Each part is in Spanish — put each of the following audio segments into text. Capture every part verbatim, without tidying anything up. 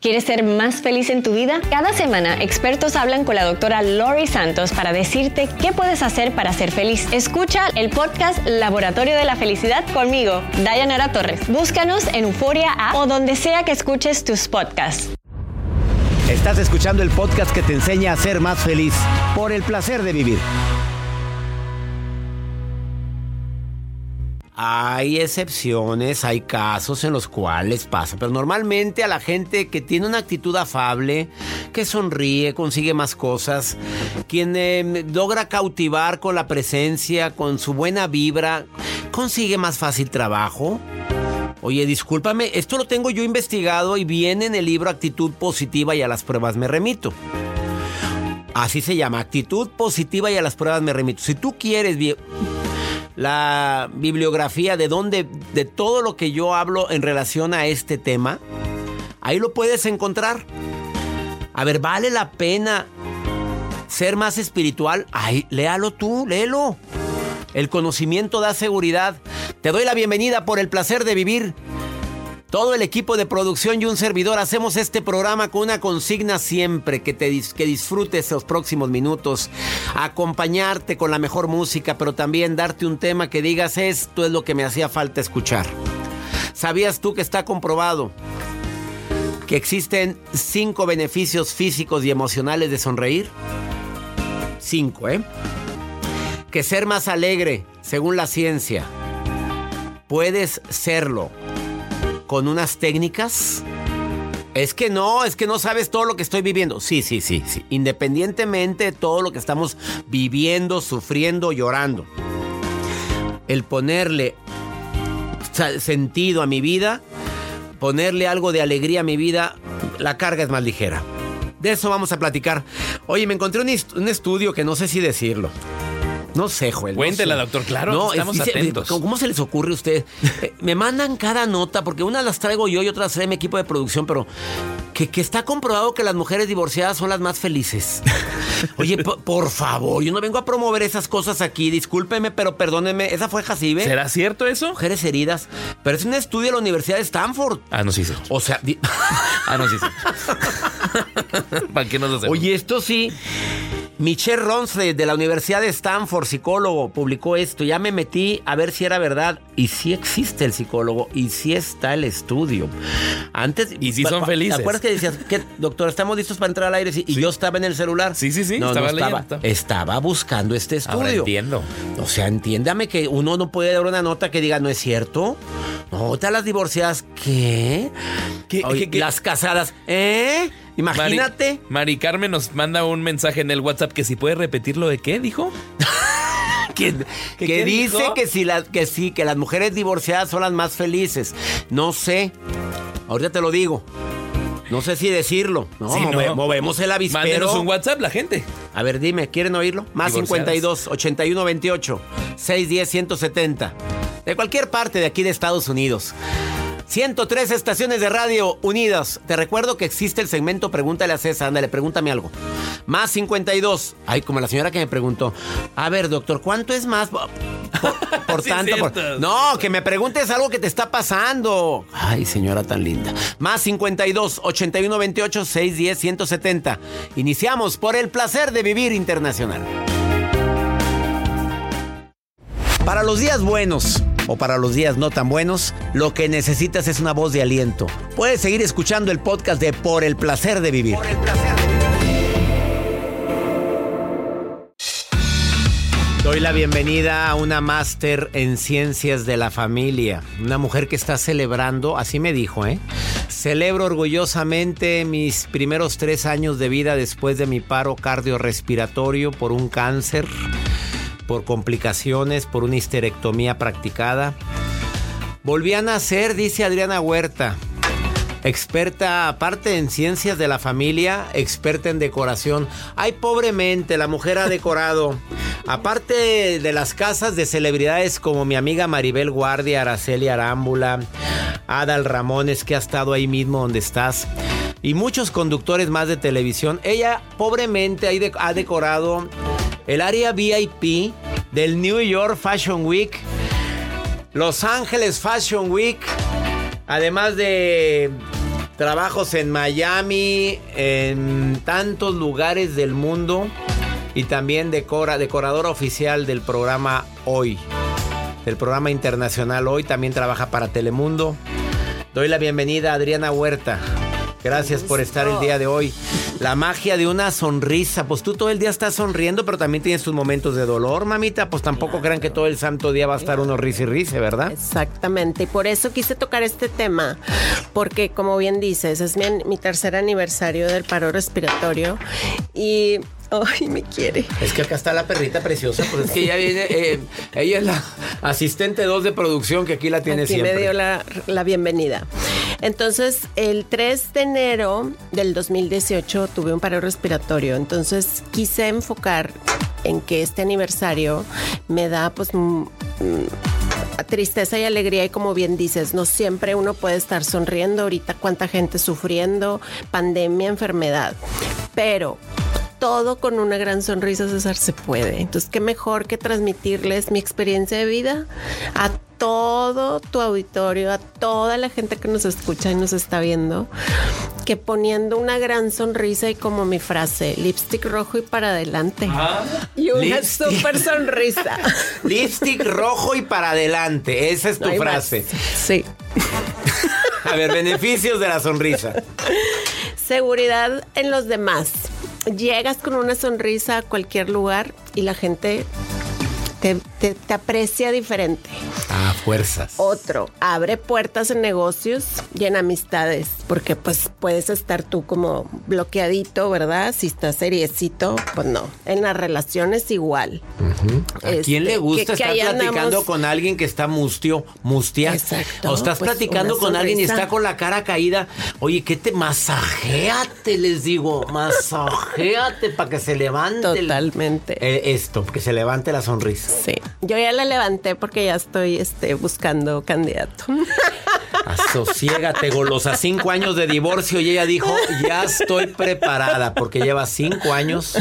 ¿Quieres ser más feliz en tu vida? Cada semana, expertos hablan con la doctora Lori Santos para decirte qué puedes hacer para ser feliz. Escucha el podcast Laboratorio de la Felicidad conmigo, Dayanara Torres. Búscanos en Euforia App o donde sea que escuches tus podcasts. Estás escuchando el podcast que te enseña a ser más feliz por el placer de vivir. Hay excepciones, hay casos en los cuales pasa, pero normalmente a la gente que tiene una actitud afable, que sonríe, consigue más cosas, quien eh, logra cautivar con la presencia, con su buena vibra, consigue más fácil trabajo. Oye, discúlpame, esto lo tengo yo investigado y viene en el libro Actitud Positiva y a las pruebas me remito. Así se llama, Actitud Positiva y a las pruebas me remito. Si tú quieres la bibliografía de donde, de todo lo que yo hablo en relación a este tema, ahí lo puedes encontrar. A ver, ¿vale la pena ser más espiritual? Ay, léalo tú, léelo. El conocimiento da seguridad. Te doy la bienvenida por el placer de vivir. Todo el equipo de producción y un servidor hacemos este programa con una consigna siempre, que, te, que disfrutes los próximos minutos, acompañarte con la mejor música, pero también darte un tema que digas, esto es lo que me hacía falta escuchar. ¿Sabías tú que está comprobado que existen cinco beneficios físicos y emocionales de sonreír? Cinco, ¿eh? Que ser más alegre, según la ciencia, puedes serlo con unas técnicas. Es que no, es que no sabes todo lo que estoy viviendo. Sí, sí, sí, sí. Independientemente de todo lo que estamos viviendo, sufriendo, llorando, el ponerle sentido a mi vida, ponerle algo de alegría a mi vida, la carga es más ligera. De eso vamos a platicar. Oye, me encontré un, est- un estudio que no sé si decirlo. No sé, Joel. Cuéntela, no sé. doctor, claro, no, estamos dice, atentos. ¿Cómo se les ocurre a usted? Eh, me mandan cada nota, porque unas las traigo yo y otras las trae mi equipo de producción, pero que, que está comprobado que las mujeres divorciadas son las más felices. Oye, p- por favor, yo no vengo a promover esas cosas aquí, discúlpeme, pero perdóneme, esa fue Jacibe. ¿Será cierto eso? Mujeres heridas, pero es un estudio de la Universidad de Stanford. Ah, no, sí, sí. O sea... Di- ah, no, sí, sí. ¿Para qué nos hacemos? Oye, esto sí... Michelle Ronsley de la Universidad de Stanford, psicólogo, publicó esto. Ya me metí a ver si era verdad. Y sí existe el psicólogo. Y sí está el estudio. Antes... Y sí son felices. ¿Te acuerdas que decías, ¿qué, doctor, estamos listos para entrar al aire? Y sí. Yo estaba en el celular. Sí, sí, sí. No, estaba no estaba. leyendo. Estaba buscando este estudio. Ahora entiendo. O sea, entiéndame que uno no puede dar una nota que diga, ¿no es cierto? No, te las divorciadas, ¿qué? ¿Qué, Oye, qué, qué? las casadas, ¿eh? Imagínate. Mari, Mari Carmen nos manda un mensaje en el WhatsApp que si puede repetir lo de qué, dijo. que ¿Qué, que qué dice dijo? que, si la, que sí, que las mujeres divorciadas son las más felices. No sé. Ahorita te lo digo. No sé si decirlo. No, Sí, move- no. movemos el avispero. Mándenos un WhatsApp la gente. A ver, dime, ¿quieren oírlo? Más Divorciadas. cincuenta y dos, ochenta y uno, veintiocho, seiscientos diez, ciento setenta. De cualquier parte de aquí de Estados Unidos. ciento tres estaciones de radio unidas. Te recuerdo que existe el segmento Pregúntale a César. Ándale, pregúntame algo. Más cincuenta y dos. Ay, como la señora que me preguntó. A ver, doctor, ¿cuánto es más? Por, por Sí, tanto. por- cierto. No, que me preguntes algo que te está pasando. Ay, señora tan linda. Más cincuenta y dos, ochenta y uno, veintiocho, seiscientos diez, ciento setenta. Iniciamos por el placer de vivir internacional. Para los días buenos o para los días no tan buenos, lo que necesitas es una voz de aliento. Puedes seguir escuchando el podcast de Por el placer de vivir. Por el placer de vivir. Doy la bienvenida a una máster en ciencias de la familia. Una mujer que está celebrando, así me dijo, ¿eh? Celebro orgullosamente mis primeros tres años de vida después de mi paro cardiorrespiratorio por un cáncer, por complicaciones, por una histerectomía practicada. Volví a nacer, dice Adriana Huerta. Experta, aparte en ciencias de la familia, experta en decoración. Ay, pobremente, la mujer ha decorado. Aparte de las casas de celebridades como mi amiga Maribel Guardia, Araceli Arámbula, Adal Ramones, que ha estado ahí mismo donde estás, y muchos conductores más de televisión, ella pobremente ha de- ha decorado el área V I P del New York Fashion Week, Los Ángeles Fashion Week, además de trabajos en Miami, en tantos lugares del mundo y también decora, decoradora oficial del programa Hoy, del programa internacional Hoy, también trabaja para Telemundo. Doy la bienvenida a Adriana Huerta. Gracias por estar el día de hoy. La magia de una sonrisa. Pues tú todo el día estás sonriendo, pero también tienes tus momentos de dolor, mamita. Pues tampoco claro. crean que todo el santo día va a estar uno risa y risa, ¿verdad? Exactamente. Y por eso quise tocar este tema. Porque, como bien dices, es mi, mi tercer aniversario del paro respiratorio. Y... ay, me quiere. Es que acá está la perrita preciosa. Pues es que ella viene... Eh, ella es la asistente dos de producción que aquí la tiene aquí siempre. me dio la, la bienvenida. Entonces, el tres de enero del dos mil dieciocho tuve un paro respiratorio. Entonces, quise enfocar en que este aniversario me da, pues... Mm, tristeza y alegría, y como bien dices, no siempre uno puede estar sonriendo. Ahorita cuánta gente sufriendo, pandemia, enfermedad. Pero... todo con una gran sonrisa, César, se puede. Entonces, qué mejor que transmitirles mi experiencia de vida a todo tu auditorio, a toda la gente que nos escucha y nos está viendo, que poniendo una gran sonrisa y como mi frase, lipstick rojo y para adelante. Ah, y una lipstick. Súper sonrisa. Lipstick rojo y para adelante. Esa es tu no frase. Más. Sí. A ver, beneficios de la sonrisa. Seguridad en los demás. Llegas con una sonrisa a cualquier lugar y la gente te, te, te aprecia diferente. Ah, fuerzas. Otro, abre puertas en negocios y en amistades, porque pues puedes estar tú como bloqueadito, ¿verdad? Si estás seriecito, pues no. En las relaciones igual. Uh-huh. ¿A este, quién le gusta que, estar que platicando andamos... con alguien que está mustio, mustia? Exacto. O estás pues platicando con alguien y está con la cara caída. Oye, ¿qué te masajéate? Les digo, masajéate para que se levante. Totalmente. El, eh, esto, que se levante la sonrisa. Sí. Yo ya la levanté porque ya estoy este, buscando candidato. Asosiégate, golosa. Cinco años de divorcio y ella dijo, ya estoy preparada, porque lleva cinco años.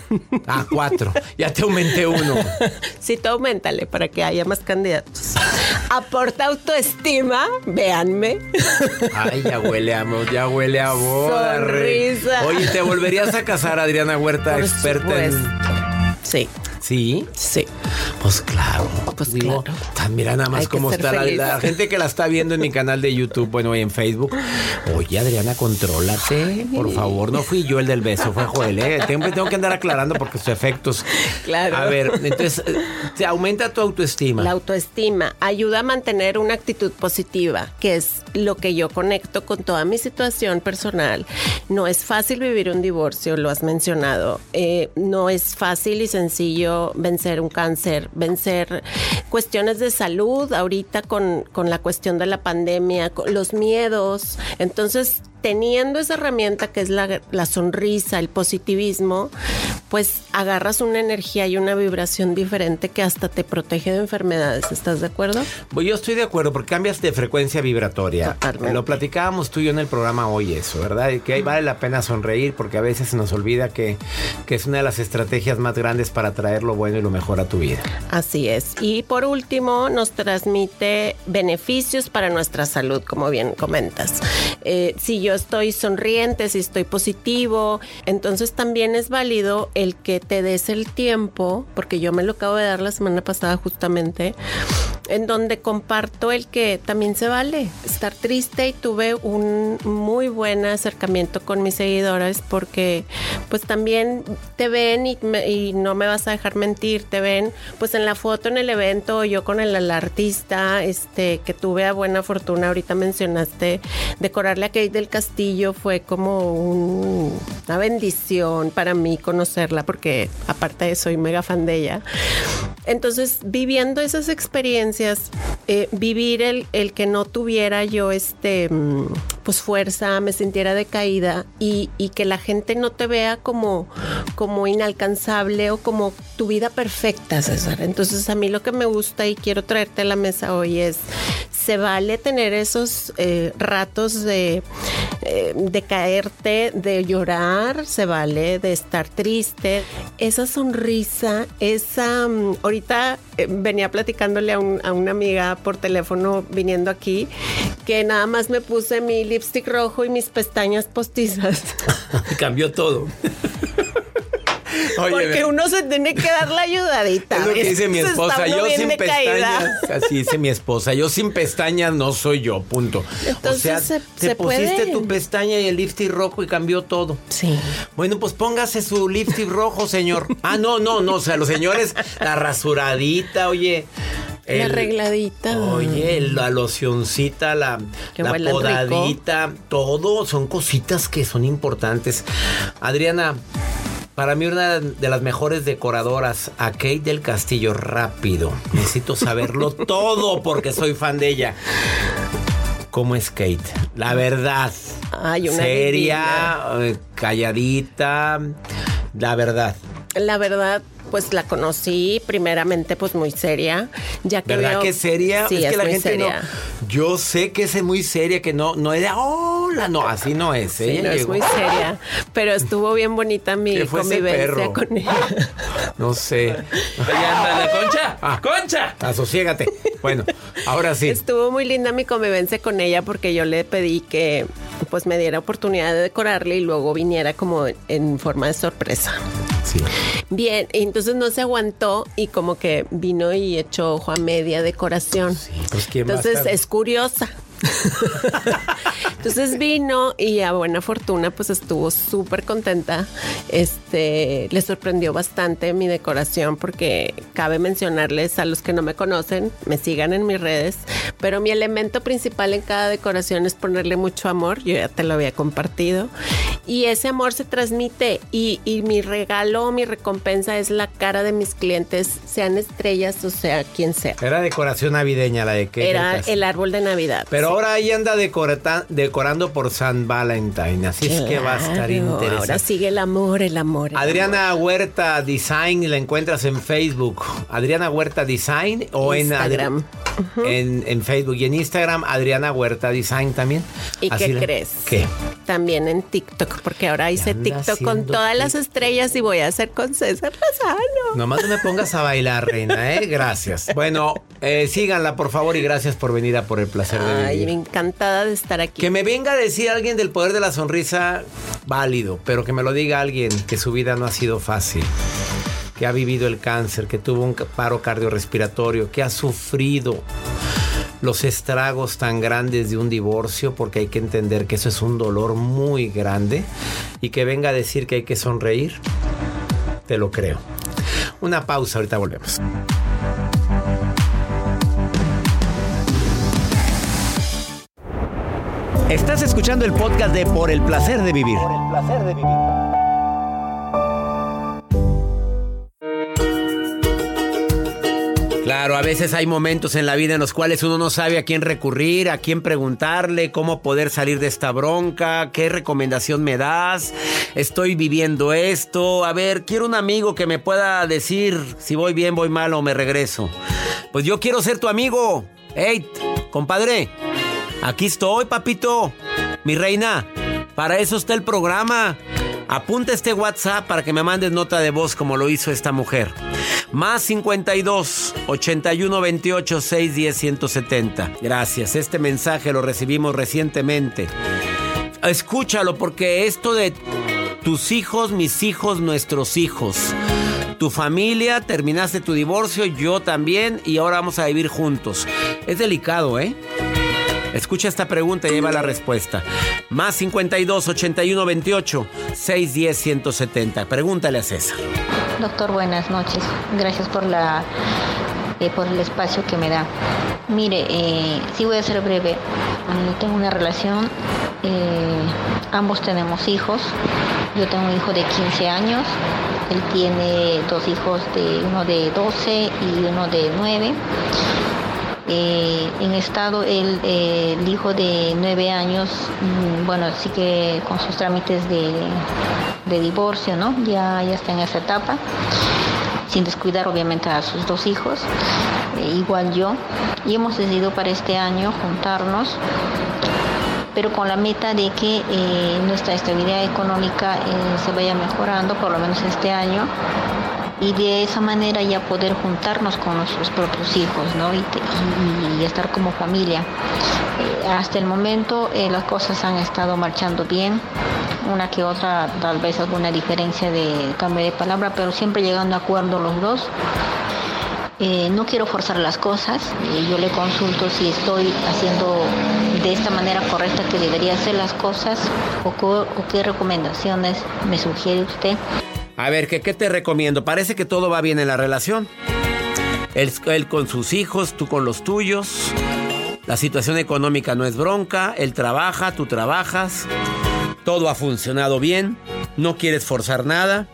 Ah, cuatro. Ya te aumenté uno. Sí, tú auméntale para que haya más candidatos. Aporta autoestima, véanme. Ay, ya huele a amor, ya huele a boda. Sonrisa. Oye, ¿te volverías a casar, Adriana Huerta, por experta supuesto. en...? Sí. ¿Sí? Sí. Pues claro. Pues digo, claro. Mira nada más Hay cómo está la, la gente que la está viendo en mi canal de YouTube, bueno, y en Facebook. Oye, Adriana, contrólate, por favor. No fui yo el del beso, fue Joel, ¿eh? Tengo, tengo que andar aclarando porque sus efectos. Claro. A ver, entonces, se aumenta tu autoestima. La autoestima ayuda a mantener una actitud positiva, que es lo que yo conecto con toda mi situación personal. No es fácil vivir un divorcio, lo has mencionado. Eh, no es fácil y sencillo vencer un cáncer, vencer cuestiones de salud ahorita con, con la cuestión de la pandemia, con los miedos. Entonces, teniendo esa herramienta que es la, la sonrisa, el positivismo, pues agarras una energía y una vibración diferente que hasta te protege de enfermedades. ¿Estás de acuerdo? Pues yo estoy de acuerdo, porque cambias de frecuencia vibratoria. Totalmente. Lo platicábamos tú y yo en el programa hoy eso, ¿verdad? Y que ahí vale la pena sonreír, porque a veces se nos olvida que, que es una de las estrategias más grandes para traer lo bueno y lo mejor a tu vida. Así es. Y por último, nos transmite beneficios para nuestra salud, como bien comentas. Eh, si yo estoy sonriente, si estoy positivo, entonces también es válido el que te des el tiempo, porque yo me lo acabo de dar la semana pasada justamente, en donde comparto el que también se vale estar triste, y tuve un muy buen acercamiento con mis seguidores porque pues también te ven y, me, y no me vas a dejar mentir, te ven pues en la foto en el evento, yo con el, el artista este que tuve a buena fortuna, ahorita mencionaste, decorarle a Kate del Castillo, fue como un, una bendición para mí conocerla, porque aparte de soy mega fan de ella. Entonces, viviendo esas experiencias, eh, vivir el, el que no tuviera yo este pues fuerza, me sintiera decaída, y, y que la gente no te vea como, como inalcanzable o como tu vida perfecta, César. Entonces, a mí lo que me gusta y quiero traerte a la mesa hoy es, se vale tener esos eh, ratos de, eh, de caerte, de llorar, se vale de estar triste. Esa sonrisa, esa... Um, ahorita eh, venía platicándole a, un, a una amiga por teléfono viniendo aquí, que nada más me puse mi lipstick rojo y mis pestañas postizas. Cambió todo. Oye, porque uno se tiene que dar la ayudadita. Es lo que dice mi esposa, yo sin pestañas. Así dice mi esposa, yo sin pestañas no soy yo, punto. Entonces, o sea, se, te se pusiste puede. tu pestaña y el lipstick rojo y cambió todo. Sí. Bueno, pues póngase su lipstick rojo, señor. Ah, no, no, no, o sea, los señores, la rasuradita, oye. La el, arregladita. Oye, la locioncita, la, la podadita, rico. Todo son cositas que son importantes. Adriana, para mí una de las mejores decoradoras, a Kate del Castillo, rápido. Necesito saberlo todo porque soy fan de ella. ¿Cómo es Kate? La verdad. Ay, una seria, eh, calladita, la verdad. La verdad, pues la conocí primeramente pues muy seria, ya que ¿verdad veo... que es seria? Sí, es que es la muy gente seria. No, yo sé que es muy seria, que no, no es de hola, no, así no es. Sí, ella no, es llegó. muy seria, pero estuvo bien bonita mi ¿Qué fue ese convivencia perro? con ella. No sé. Ahí anda la Concha. Ah. ¡Concha! Asosiégate. Bueno, ahora sí. Estuvo muy linda mi convivencia con ella porque yo le pedí que pues me diera oportunidad de decorarle y luego viniera como en forma de sorpresa. Sí. Bien, entonces no se aguantó y como que vino y echó ojo a media decoración. Sí, pues ¿quién va a Entonces estar? es curiosa. Entonces vino y a buena fortuna pues estuvo súper contenta. Este, le sorprendió bastante mi decoración porque cabe mencionarles a los que no me conocen, me sigan en mis redes, pero mi elemento principal en cada decoración es ponerle mucho amor. Yo ya te lo había compartido y ese amor se transmite y, y mi regalo, mi recompensa es la cara de mis clientes, sean estrellas o sea quien sea. Era decoración navideña la de Kate. Era el árbol de Navidad. Pero sí. ahora ella anda decorata, decorando por San Valentín, así Claro, es que va a estar interesante. Ahora sigue el amor, el amor. El Adriana amor. Huerta Design, la encuentras en Facebook. Adriana Huerta Design o Instagram. en uh-huh. en, en Facebook y en Instagram Adriana Huerta Design también. ¿Y así qué la, crees? ¿Qué? También en TikTok, porque ahora hice TikTok con todas TikTok. las estrellas y voy a hacer con César Lozano. Nomás no me pongas a bailar, reina, ¿eh? Gracias. Bueno, eh, síganla, por favor, y gracias por venir a Por el Placer de Ay, Vivir. encantada de estar aquí. Que me venga a decir alguien del poder de la sonrisa, válido, pero que me lo diga alguien que su vida no ha sido fácil, que ha vivido el cáncer, que tuvo un paro cardiorrespiratorio, que ha sufrido los estragos tan grandes de un divorcio, porque hay que entender que eso es un dolor muy grande, y que venga a decir que hay que sonreír, te lo creo. Una pausa, ahorita volvemos. Estás escuchando el podcast de Por el Placer de Vivir. Por el Placer de Vivir. Claro, a veces hay momentos en la vida en los cuales uno no sabe a quién recurrir, a quién preguntarle, cómo poder salir de esta bronca, qué recomendación me das, estoy viviendo esto, a ver, quiero un amigo que me pueda decir si voy bien, voy mal o me regreso. Pues yo quiero ser tu amigo. Hey, compadre, aquí estoy, papito, mi reina, para eso está el programa. Apunta este WhatsApp para que me mandes nota de voz como lo hizo esta mujer. Más cincuenta y dos, ochenta y uno, veintiocho, seiscientos diez, ciento setenta. Gracias, este mensaje lo recibimos recientemente. Escúchalo porque esto de tus hijos, mis hijos, nuestros hijos. Tu familia, terminaste tu divorcio, yo también, y ahora vamos a vivir juntos. Es delicado, ¿eh? Escucha esta pregunta y lleva la respuesta. Más cincuenta y dos, ochenta y uno, veintiocho, seiscientos diez, ciento setenta. Pregúntale a César. Doctor, buenas noches. Gracias por la eh, por el espacio que me da. Mire, eh, sí voy a ser breve. Eh, tengo una relación. Eh, ambos tenemos hijos. Yo tengo un hijo de quince años. Él tiene dos hijos, de uno de doce y uno de nueve. Eh, en estado el, eh, el hijo de nueve años, mmm, bueno, sí que con sus trámites de, de divorcio, ¿no? Ya, ya está en esa etapa, sin descuidar obviamente a sus dos hijos, eh, igual yo, y hemos decidido para este año juntarnos, pero con la meta de que eh, nuestra estabilidad económica eh, se vaya mejorando, por lo menos este año, y de esa manera ya poder juntarnos con nuestros propios hijos, ¿no? y, te, y, y estar como familia. Eh, hasta el momento eh, las cosas han estado marchando bien, una que otra tal vez alguna diferencia de cambio de palabra, pero siempre llegando a acuerdo los dos. Eh, no quiero forzar las cosas, eh, yo le consulto si estoy haciendo de esta manera correcta que debería hacer las cosas o, co- o qué recomendaciones me sugiere usted. A ver, ¿qué, ¿qué te recomiendo? Parece que todo va bien en la relación. Él, él con sus hijos, tú con los tuyos. La situación económica no es bronca. Él trabaja, tú trabajas. Todo ha funcionado bien. No quieres forzar nada.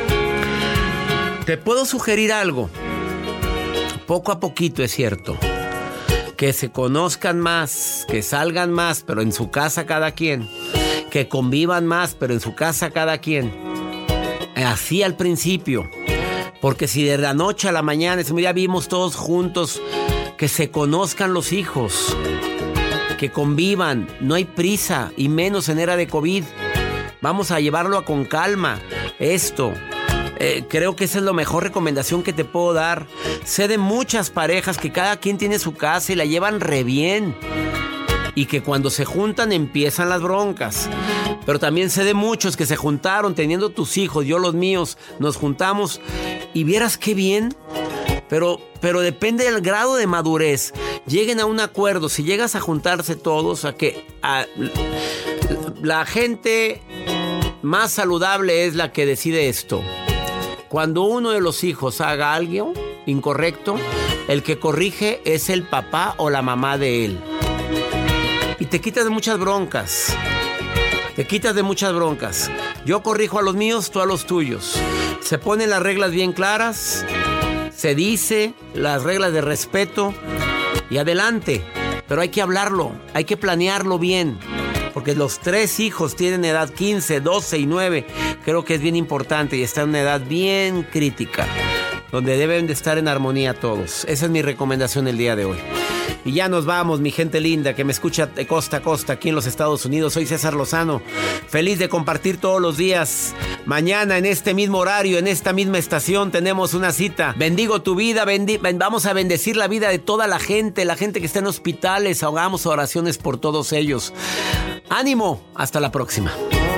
Te puedo sugerir algo. Poco a poquito, es cierto. Que se conozcan más, que salgan más, pero en su casa cada quien. Que convivan más, pero en su casa cada quien. Así al principio. Porque si de la noche a la mañana, ese día vimos todos juntos, que se conozcan los hijos, que convivan, no hay prisa, y menos en era de COVID. Vamos a llevarlo con calma. Esto, eh, creo que esa es la mejor recomendación que te puedo dar. Sé de muchas parejas que cada quien tiene su casa y la llevan re bien, y que cuando se juntan empiezan las broncas. Pero también sé de muchos que se juntaron teniendo tus hijos, yo los míos, nos juntamos y vieras qué bien. Pero, pero depende del grado de madurez. Lleguen a un acuerdo. Si llegas a juntarse todos, a que a, la gente más saludable es la que decide esto. Cuando uno de los hijos haga algo incorrecto, el que corrige es el papá o la mamá de él. Y te quitas de muchas broncas. Te quitas de muchas broncas. Yo corrijo a los míos, tú a los tuyos. Se ponen las reglas bien claras. Se dice las reglas de respeto. Y adelante. Pero hay que hablarlo. Hay que planearlo bien. Porque los tres hijos tienen edad quince, doce y nueve. Creo que es bien importante. Y están en una edad bien crítica, donde deben de estar en armonía todos. Esa es mi recomendación el día de hoy. Y ya nos vamos, mi gente linda que me escucha de costa a costa aquí en los Estados Unidos. Soy César Lozano, feliz de compartir todos los días. Mañana en este mismo horario, en esta misma estación, tenemos una cita. Bendigo tu vida, bendi- vamos a bendecir la vida de toda la gente, la gente que está en hospitales. Hagamos oraciones por todos ellos. ¡Ánimo! Hasta la próxima.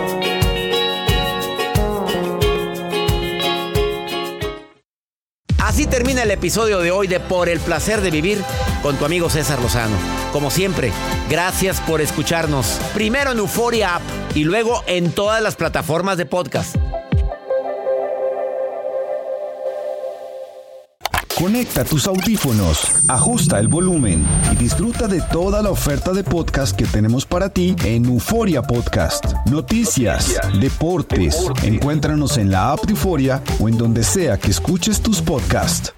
Así termina el episodio de hoy de Por el Placer de Vivir con tu amigo César Lozano. Como siempre, gracias por escucharnos. Primero en Euforia App y luego en todas las plataformas de podcast. Conecta tus audífonos, ajusta el volumen y disfruta de toda la oferta de podcast que tenemos para ti en Euforia Podcast. Noticias, deportes, encuéntranos en la app de Euforia o en donde sea que escuches tus podcasts.